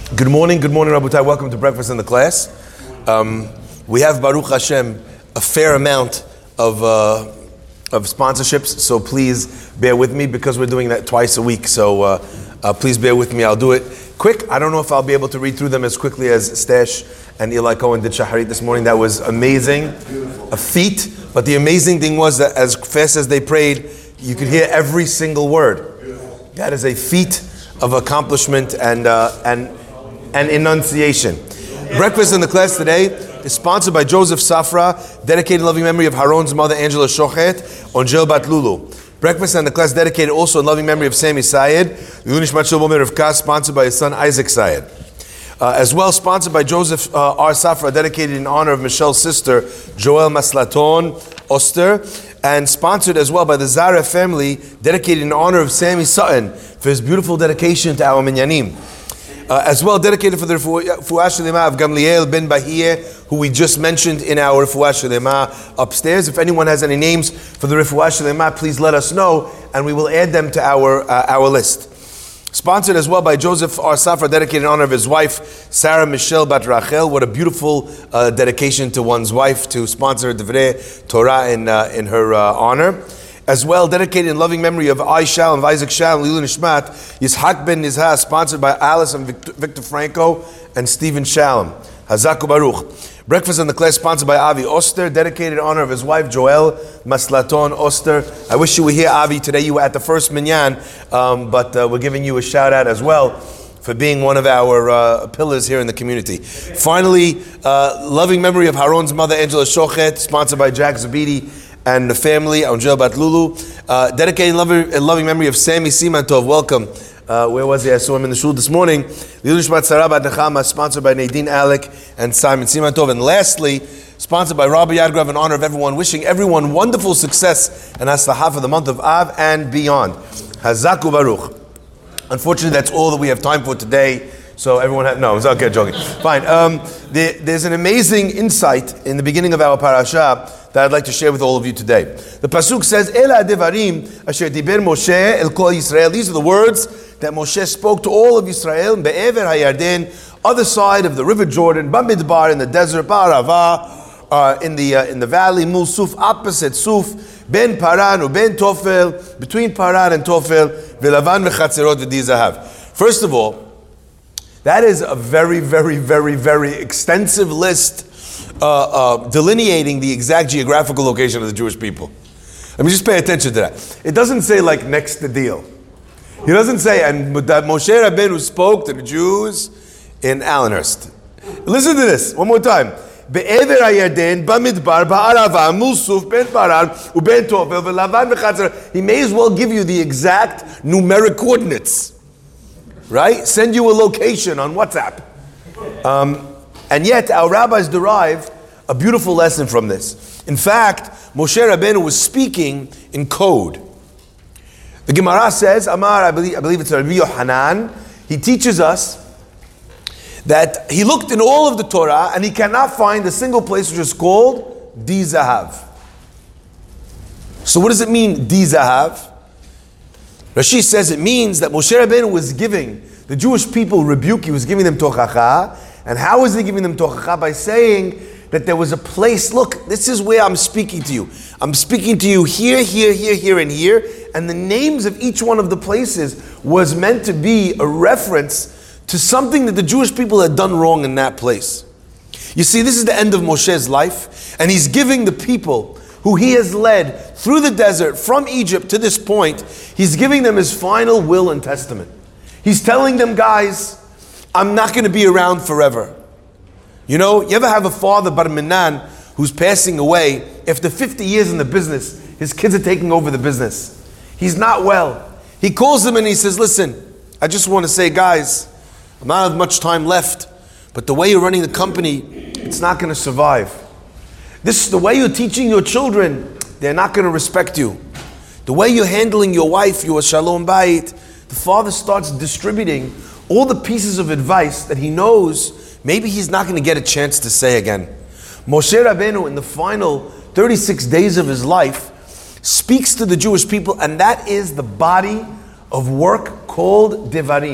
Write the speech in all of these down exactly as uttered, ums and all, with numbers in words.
Good morning, good morning, Rabotai. Welcome to Breakfast in the Class. Um, we have, Baruch Hashem, a fair amount of uh, of sponsorships, so please bear with me because we're doing that twice a week. So uh, uh, please bear with me. I'll do it quick. I don't know if I'll be able to read through them as quickly as Stash and Eli Cohen did Shaharit this morning. That was amazing, a feat. But the amazing thing was that as fast as they prayed, you could hear every single word. That is a feat of accomplishment and uh, and and enunciation. Breakfast in the Class today is sponsored by Joseph Safra, dedicated in loving memory of Haron's mother Angela Shochet on Jil Bat Lulu. Breakfast in the Class dedicated also in loving memory of Sammy Sayed, Yunish Machil Bomer of Kas, sponsored by his son Isaac Sayed. Uh, as well sponsored by Joseph uh, R. Safra, dedicated in honor of Michelle's sister Joel Maslaton Oster, and sponsored as well by the Zara family, dedicated in honor of Sammy Sutton for his beautiful dedication to our Minyanim. Uh, as well dedicated for the Refuah Shlema of Gamliel Ben Bahiyeh, who we just mentioned in our Refuah Shlema upstairs. If anyone has any names for the Refuah Shlema, please let us know, and we will add them to our uh, our list. Sponsored as well by Joseph R. Safra, dedicated in honor of his wife, Sarah Michelle Bat Rachel. What a beautiful uh, dedication to one's wife to sponsor Divrei Torah in, uh, in her uh, honor. As well, dedicated in loving memory of I Shalom, of Isaac Shalom, Lilu Nishmat, Yitzhak Ben Nizha, sponsored by Alice and Victor, Victor Franco and Stephen Shalom. Hazaku Baruch. Breakfast in the Class sponsored by Avi Oster, dedicated in honor of his wife Joel Maslaton Oster. I wish you were here, Avi. Today you were at the first minyan, um, but uh, we're giving you a shout out as well for being one of our uh, pillars here in the community. Finally, uh, loving memory of Haron's mother Angela Shochet, sponsored by Jack Zabidi and the family on Jil Bat Lulu. Uh, dedicated in loving, in loving memory of Sammy Simantov. Welcome. Uh, where was he? I saw him in the shul this morning. Lilushmat Sarah Bat Nechama, sponsored by Nadine Alec and Simon Simantov. And lastly, sponsored by Rabbi Yadgrav in honor of everyone, wishing everyone wonderful success and haslachah for the month of Av and beyond. Hazaku Baruch. Unfortunately, that's all that we have time for today. So everyone has, no, it's okay, joking. Fine. Um, there, there's an amazing insight in the beginning of our parasha that I'd like to share with all of you today. The pasuk says, "Ela devarim asher diber Moshe el kol Yisrael." These are the words that Moshe spoke to all of Yisrael, be'ever hayarden, other side of the river Jordan, bamidbar in the desert, ba'arava, uh, in the uh, in the valley, mul suf, opposite suf, ben paran u ben tofel, between paran and tofel, v'lavan v'chatzerot v'di zahav. First of all, that is a very, very, very, very extensive list uh, uh, delineating the exact geographical location of the Jewish people. Let me just pay attention to that. It doesn't say like next to deal. He doesn't say, and that Moshe Rabbeinu spoke to the Jews in Allenhurst. Listen to this one more time. Be'ever hayarden, bamidbar, ba'arava, mulsuf, ben paran, uben tofel, v'lavan v'chatzer. He may as well give you the exact numeric coordinates. Right? Send you a location on WhatsApp. Um, and yet, our rabbis derive a beautiful lesson from this. In fact, Moshe Rabbeinu was speaking in code. The Gemara says, Amar, I believe, I believe it's Rabbi Yohanan, he teaches us that he looked in all of the Torah and he cannot find a single place which is called Di Zahav. So what does it mean, Di Zahav? Rashi says it means that Moshe Rabbeinu was giving the Jewish people rebuke, he was giving them tochacha. And how was he giving them tochacha? By saying that there was a place, look, this is where I'm speaking to you. I'm speaking to you here, here, here, here, and here. And the names of each one of the places was meant to be a reference to something that the Jewish people had done wrong in that place. You see, this is the end of Moshe's life, and he's giving the people who he has led through the desert from Egypt to this point, he's giving them his final will and testament. He's telling them, guys, I'm not going to be around forever. You know, you ever have a father, Bar Minan, who's passing away, after fifty years in the business, his kids are taking over the business. He's not well. He calls them and he says, listen, I just want to say, guys, I don't have much time left, but the way you're running the company, it's not going to survive. This is the way you're teaching your children, they're not going to respect you. The way you're handling your wife, your shalom bayit, the father starts distributing all the pieces of advice that he knows maybe he's not going to get a chance to say again. Moshe Rabbeinu, in the final thirty-six days of his life, speaks to the Jewish people, and that is the body of work called Devarim.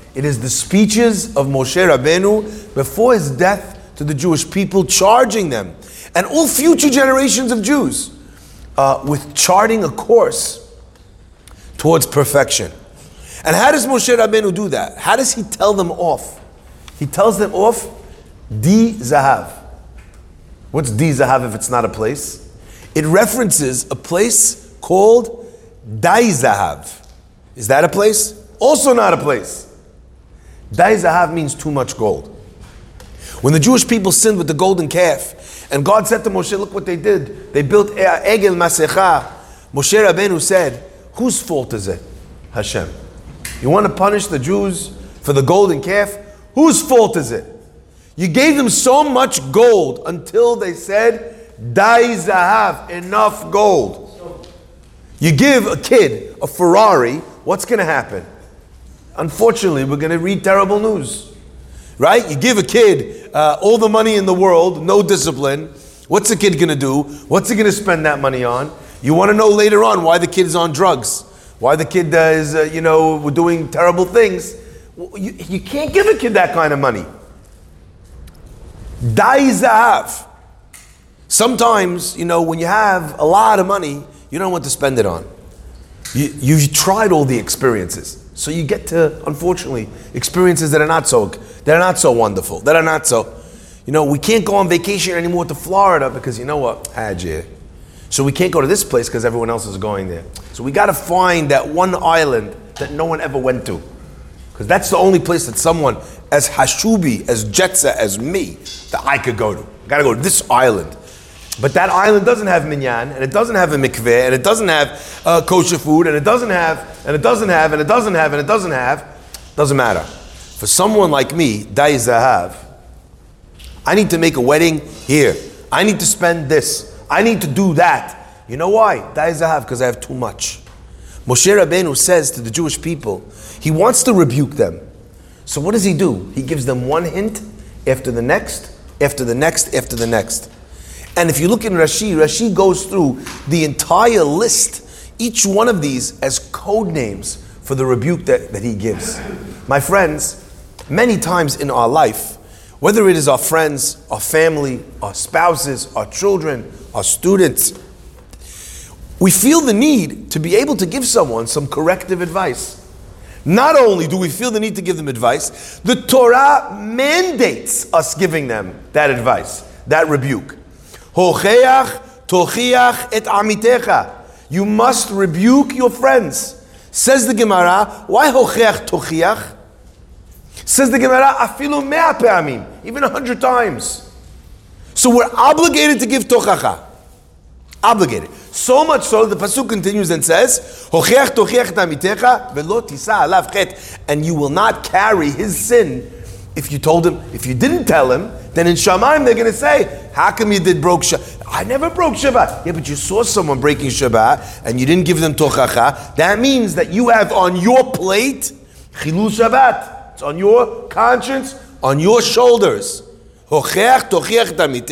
It is the speeches of Moshe Rabbeinu before his death to the Jewish people, charging them and all future generations of Jews uh, with charting a course towards perfection. And how does Moshe Rabbeinu do that? How does he tell them off? He tells them off, Di Zahav. What's Di Zahav if it's not a place? It references a place called Dai Zahav. Is that a place? Also not a place. Dai Zahav means too much gold. When the Jewish people sinned with the golden calf, and God said to Moshe, look what they did. They built Egel Masecha. Moshe Rabbeinu said, whose fault is it? Hashem. You want to punish the Jews for the golden calf? Whose fault is it? You gave them so much gold until they said, Dai Zahav, enough gold. You give a kid a Ferrari, what's going to happen? Unfortunately, we're going to read terrible news. Right? You give a kid uh, all the money in the world, no discipline. What's the kid going to do? What's he going to spend that money on? You want to know later on why the kid is on drugs, why the kid uh, is, uh, you know, doing terrible things. You, you can't give a kid that kind of money. Dai Zahav. Sometimes, you know, when you have a lot of money, you don't know what to spend it on. You, you've tried all the experiences. So you get to, unfortunately, experiences that are not so, that are not so wonderful, that are not so, you know, we can't go on vacation anymore to Florida because, you know what, Hajj. So we can't go to this place because everyone else is going there. So we got to find that one island that no one ever went to. Because that's the only place that someone as Hashubi, as Jetza, as me, that I could go to. Got to go to this island. But that island doesn't have minyan, and it doesn't have a mikveh, and it doesn't have uh, kosher food, and it doesn't have, and it doesn't have, and it doesn't have, and it doesn't have. Doesn't matter. For someone like me, Dai Zahav, I need to make a wedding here. I need to spend this. I need to do that. You know why? Dai Zahav, because I have too much. Moshe Rabbeinu says to the Jewish people, he wants to rebuke them. So what does he do? He gives them one hint after the next, after the next, after the next. And if you look in Rashi, Rashi goes through the entire list, each one of these as code names for the rebuke that, that he gives. My friends, many times in our life, whether it is our friends, our family, our spouses, our children, our students, we feel the need to be able to give someone some corrective advice. Not only do we feel the need to give them advice, the Torah mandates us giving them that advice, that rebuke. Hocheach tochiach et amitecha. You must rebuke your friends. Says the Gemara, why hocheach tochiach? Says the Gemara, afilu mea pe'amim, even a hundred times. So we're obligated to give tochacha. Obligated. So much so, the pasuk continues and says, hocheach tochiach et amitecha velo tisa alav chet. And you will not carry his sin if you told him, if you didn't tell him, then in Shamayim they're going to say, how come you did broke Shabbat? I never broke Shabbat. Yeah, but you saw someone breaking Shabbat and you didn't give them tochacha. That means that you have on your plate chilul Shabbat. It's on your conscience, on your shoulders. What are you going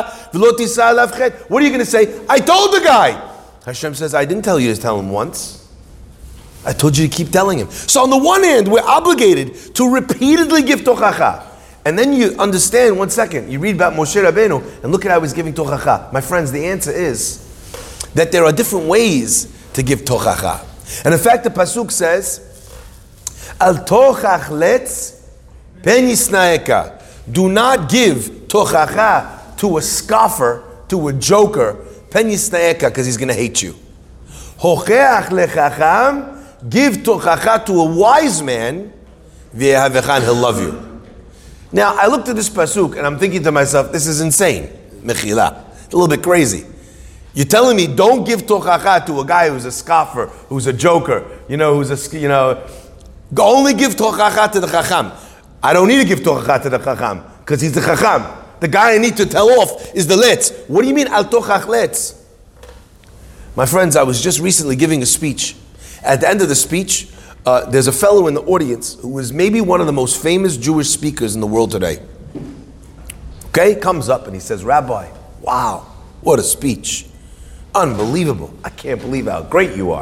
to say? I told the guy. Hashem says, I didn't tell you to tell him once. I told you to keep telling him. So on the one hand, we're obligated to repeatedly give tochacha. And then you understand, one second, you read about Moshe Rabbeinu, and look at how he's giving tochacha. My friends, the answer is that there are different ways to give tochacha. And in fact, the pasuk says, Al tochach letz ben yisnaeka. Do not give tochacha to a scoffer, to a joker, ben yisnaeka, because he's going to hate you. Hocheach lechacham. Give tochacha to a wise man, v'yehavechan, he'll love you. Now, I looked at this pasuk and I'm thinking to myself, this is insane. Mechila. It's a little bit crazy. You're telling me don't give tochacha to a guy who's a scoffer, who's a joker, you know, who's a, you know, only give tochacha to the chacham. I don't need to give tochacha to the chacham, because he's the chacham. The guy I need to tell off is the letz. What do you mean, al tochach letz? My friends, I was just recently giving a speech. At the end of the speech, uh, there's a fellow in the audience who is maybe one of the most famous Jewish speakers in the world today. Okay, comes up and he says, Rabbi, wow, what a speech. Unbelievable. I can't believe how great you are.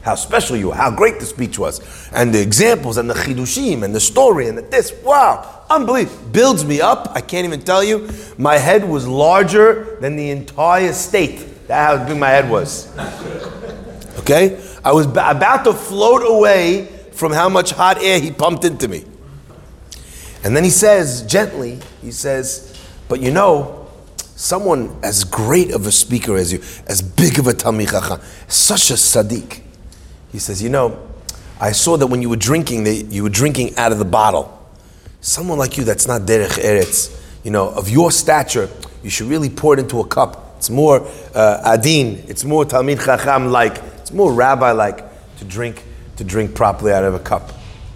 how special you were, how great the speech was, and the examples, and the chidushim, and the story, and the this. Wow, unbelievable. Builds me up. I can't even tell you. My head was larger than the entire state. That's how big my head was. Okay? I was b- about to float away from how much hot air he pumped into me. And then he says, gently, he says, but you know, someone as great of a speaker as you, as big of a Talmid Chacham, such a Sadiq. He says, you know, I saw that when you were drinking, they, you were drinking out of the bottle. Someone like you that's not Derech Eretz, you know, of your stature, you should really pour it into a cup. It's more uh, Adin, it's more Talmid Chacham-like, it's more rabbi-like to drink, to drink properly out of a cup.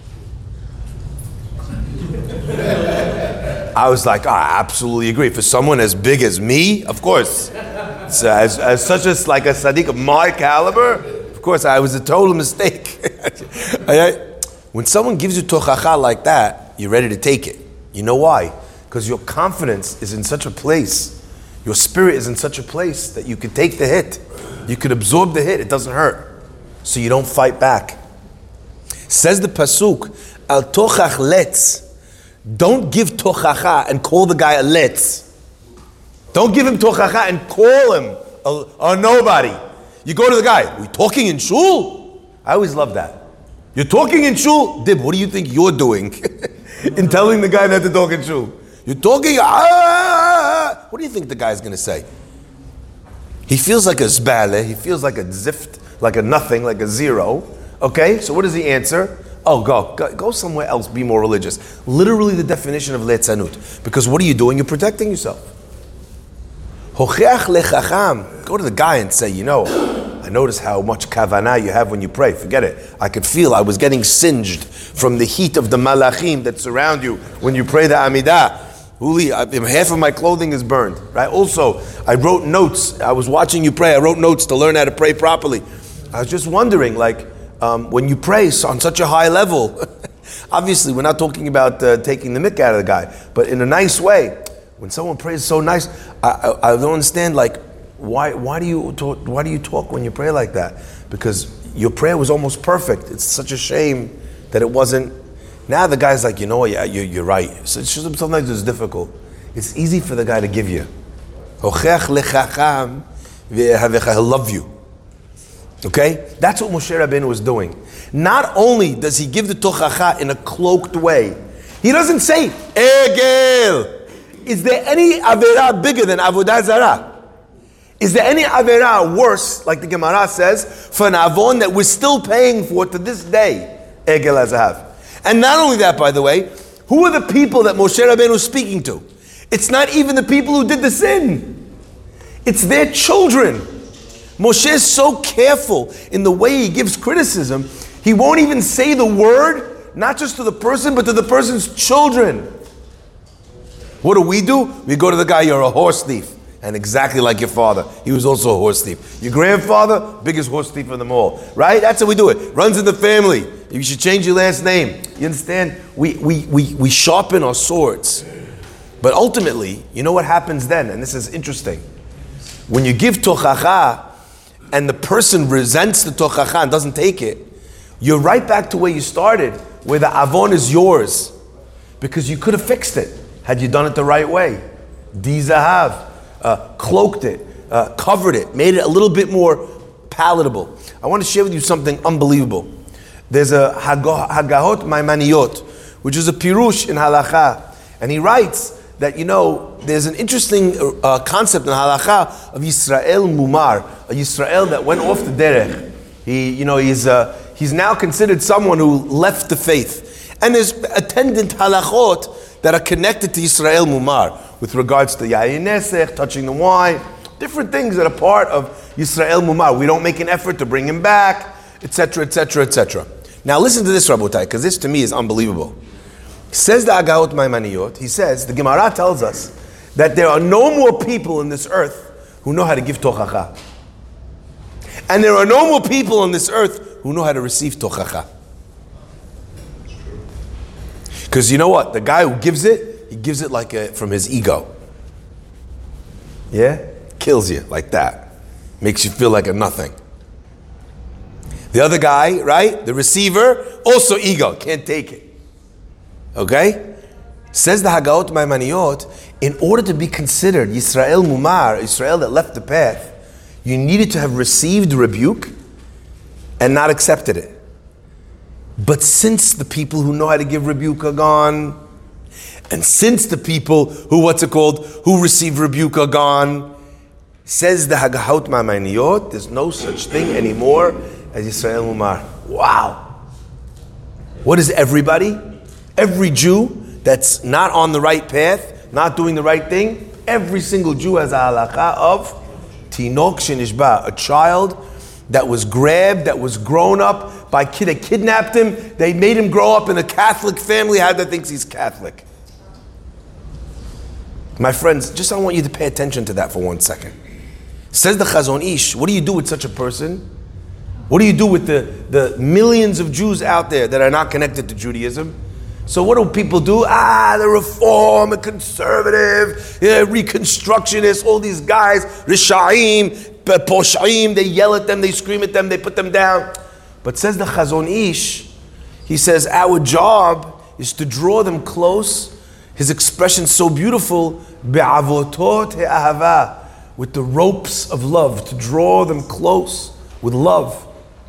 I was like, oh, I absolutely agree. For someone as big as me, of course. So as, as such as like a Sadiq of my caliber, of course, I was a total mistake. When someone gives you tochacha like that, you're ready to take it. You know why? Because your confidence is in such a place, your spirit is in such a place that you could take the hit. You could absorb the hit, it doesn't hurt. So you don't fight back. Says the Pasuk, Al tochach letz. Don't give tochacha and call the guy a letz. Don't give him tochacha and call him a, a nobody. You go to the guy, are we talking in shul? I always love that. You're talking in shul? Dib, what do you think you're doing in telling the guy not to talk in shul? You're talking, ah, what do you think the guy's going to say? He feels like a zbale, he feels like a zift, like a nothing, like a zero. Okay, so what does he answer? Oh, go, go, go somewhere else, be more religious. Literally the definition of letzanut. Because what are you doing? You're protecting yourself. Hocheach lechacham. Go to the guy and say, you know, I notice how much kavanah you have when you pray. Forget it. I could feel I was getting singed from the heat of the malachim that surround you when you pray the Amidah. Uli, half of my clothing is burned. Right? Also, I wrote notes. I was watching you pray. I wrote notes to learn how to pray properly. I was just wondering, like, um, when you pray on such a high level, obviously we're not talking about uh, taking the mick out of the guy, but in a nice way. When someone prays so nice, I, I, I don't understand, like, why why do you talk, why do you talk when you pray like that? Because your prayer was almost perfect. It's such a shame that it wasn't. Now the guy's like, you know what, yeah, you, you're right. So it's just, sometimes it's difficult. It's easy for the guy to give you. He'll love you. Okay? That's what Moshe Rabbeinu was doing. Not only does he give the tochacha in a cloaked way, he doesn't say, Egel. Is there any avera bigger than avodah zarah? Is there any avera worse, like the Gemara says, for an avon that we're still paying for to this day? Egel azahav. And not only that, by the way, who are the people that Moshe Rabbeinu is speaking to? It's not even the people who did the sin. It's their children. Moshe is so careful in the way he gives criticism, he won't even say the word, not just to the person, but to the person's children. What do we do? We go to the guy, you're a horse thief. And exactly like your father, he was also a horse thief. Your grandfather, biggest horse thief of them all. Right? That's how we do it. Runs in the family. You should change your last name. You understand? We, we, we, we sharpen our swords. But ultimately, you know what happens then? And this is interesting. When you give tochacha, and the person resents the tochacha and doesn't take it, you're right back to where you started, where the avon is yours. Because you could have fixed it had you done it the right way. Dizahav, uh, cloaked it, uh, covered it, made it a little bit more palatable. I want to share with you something unbelievable. There's a Hagahot Maimaniyot, which is a pirush in halacha, and he writes that, you know, there's an interesting uh, concept in halacha of Yisrael Mumar, a Yisrael that went off the derech. He, you know, he's uh, he's now considered someone who left the faith, and there's attendant halachot that are connected to Yisrael Mumar with regards to Yayin Nesech, touching the wine, different things that are part of Yisrael Mumar. We don't make an effort to bring him back, et cetera, et cetera, et cetera. Now listen to this, Rabotai, because this to me is unbelievable. Says the Agahot Maimaniyot, he says, the Gemara tells us that there are no more people on this earth who know how to give tochacha. And there are no more people on this earth who know how to receive tochacha. Because you know what? The guy who gives it, he gives it like a, from his ego. Yeah? Kills you like that. Makes you feel like a nothing. The other guy, right, the receiver, also ego, can't take it. Okay? Says the Hagaot Maimaniyot, in order to be considered Yisrael Mumar, Israel that left the path, you needed to have received rebuke and not accepted it. But since the people who know how to give rebuke are gone, and since the people who, what's it called, who receive rebuke are gone, says the Hagaot Maimaniyot, there's no such thing anymore as Yisrael Mumar. Wow. What is everybody? Every Jew that's not on the right path, not doing the right thing, every single Jew has a halakha of Tinok Shenishba, a child that was grabbed, that was grown up by kid. They kidnapped him. They made him grow up in a Catholic family. How that thinks he's Catholic. My friends, just I want you to pay attention to that for one second. Says the Chazon Ish, what do you do with such a person? What do you do with the, the millions of Jews out there that are not connected to Judaism? So what do people do? Ah, the reform, a conservative, yeah, reconstructionist, all these guys, Rishaim, Poshaim, they yell at them, they scream at them, they put them down. But says the Chazon Ish, he says, our job is to draw them close. His expression's so beautiful, be'avotot he'ahava, with the ropes of love, to draw them close with love.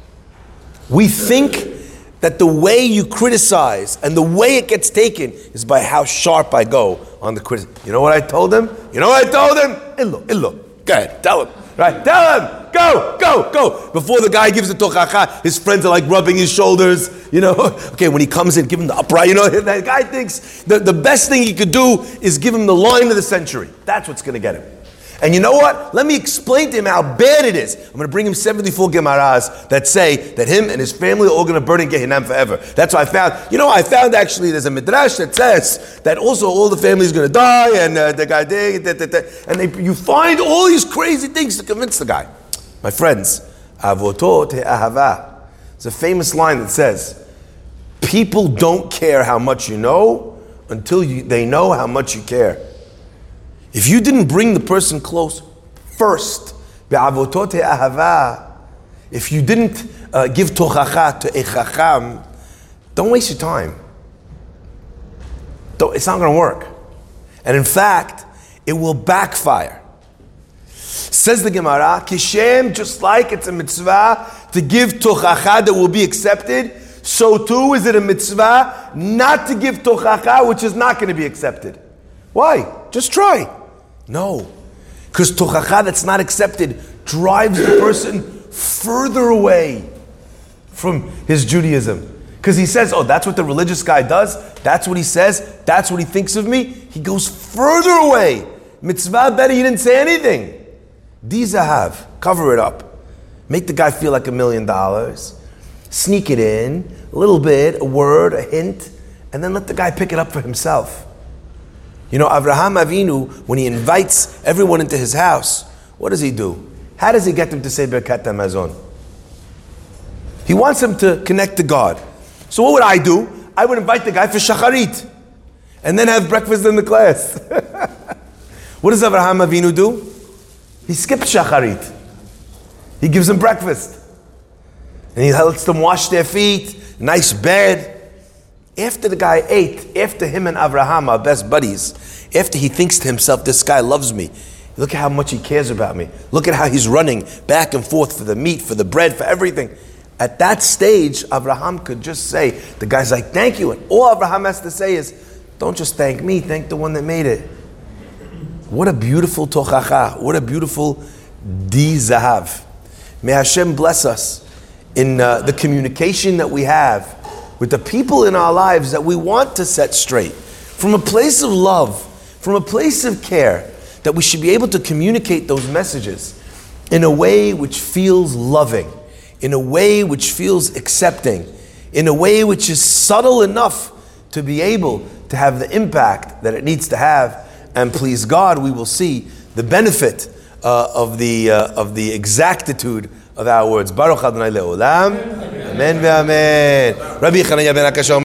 We think that the way you criticize and the way it gets taken is by how sharp I go on the criticism. You know what I told him? You know what I told him? Illo, illo. Go ahead, tell him. Right, tell him. Go, go, go. Before the guy gives the tochacha, his friends are like rubbing his shoulders. You know, okay, when he comes in, give him the upright. You know, that guy thinks the, the best thing he could do is give him the line of the century. That's what's going to get him. And you know what? Let me explain to him how bad it is. I'm going to bring him seventy-four Gemaras that say that him and his family are all going to burn in Gehinnom forever. That's what I found. You know, I found actually there's a midrash that says that also all the family is going to die and uh, the guy, da, da, da, da, and they, you find all these crazy things to convince the guy. My friends, avotot he'ahava. It's a famous line that says, people don't care how much you know until you, they know how much you care. If you didn't bring the person close first, be'avotot he'ahava, if you didn't uh, give tochacha to a chacham, don't waste your time. Don't, it's not going to work. And in fact, it will backfire. Says the Gemara, Kishem, just like it's a mitzvah to give tochacha that will be accepted, so too is it a mitzvah not to give tochacha which is not going to be accepted. Why? Just try. No. Because tochacha that's not accepted drives the person further away from his Judaism. Because he says, oh, that's what the religious guy does, that's what he says, that's what he thinks of me. He goes further away. Mitzvah better, he didn't say anything. Dizahav, cover it up. Make the guy feel like a million dollars. Sneak it in, a little bit, a word, a hint, and then let the guy pick it up for himself. You know, Avraham Avinu, when he invites everyone into his house, what does he do? How does he get them to say Birkat HaMazon? He wants them to connect to God. So what would I do? I would invite the guy for Shacharit, and then have breakfast in the class. What does Avraham Avinu do? He skips Shacharit. He gives them breakfast. And he lets them wash their feet, nice bed. After the guy ate, after him and Avraham are best buddies, after he thinks to himself, this guy loves me, look at how much he cares about me, look at how he's running back and forth for the meat, for the bread, for everything. At that stage, Avraham could just say, the guy's like, thank you. And all Avraham has to say is, don't just thank me, thank the one that made it. What a beautiful tochacha, what a beautiful di zahav. May Hashem bless us in uh, the communication that we have with the people in our lives that we want to set straight. From a place of love, from a place of care, that we should be able to communicate those messages in a way which feels loving, in a way which feels accepting, in a way which is subtle enough to be able to have the impact that it needs to have. And please God, we will see the benefit uh, of the uh, of the exactitude of our words. Baruch Adonai Le'olam. Amen ve'amen. Rabbi Chananya ben Akasha